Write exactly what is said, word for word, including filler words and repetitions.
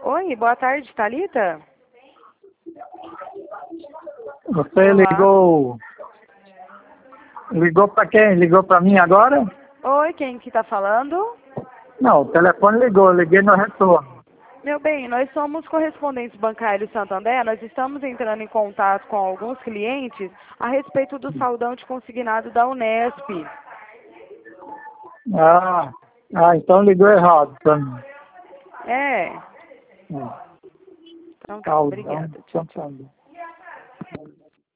Oi, boa tarde, Thalita? Você Olá. ligou... Ligou para quem? Ligou para mim agora? Oi, quem que tá falando? Não, o telefone ligou, eu liguei no retorno. Meu bem, nós somos correspondentes bancários Santander, nós estamos entrando em contato com alguns clientes a respeito do saldão de consignado da Unesp. Ah, ah então ligou errado para mim. É, É. então tá, Caldão, obrigada. Tchau, tchau. Santander.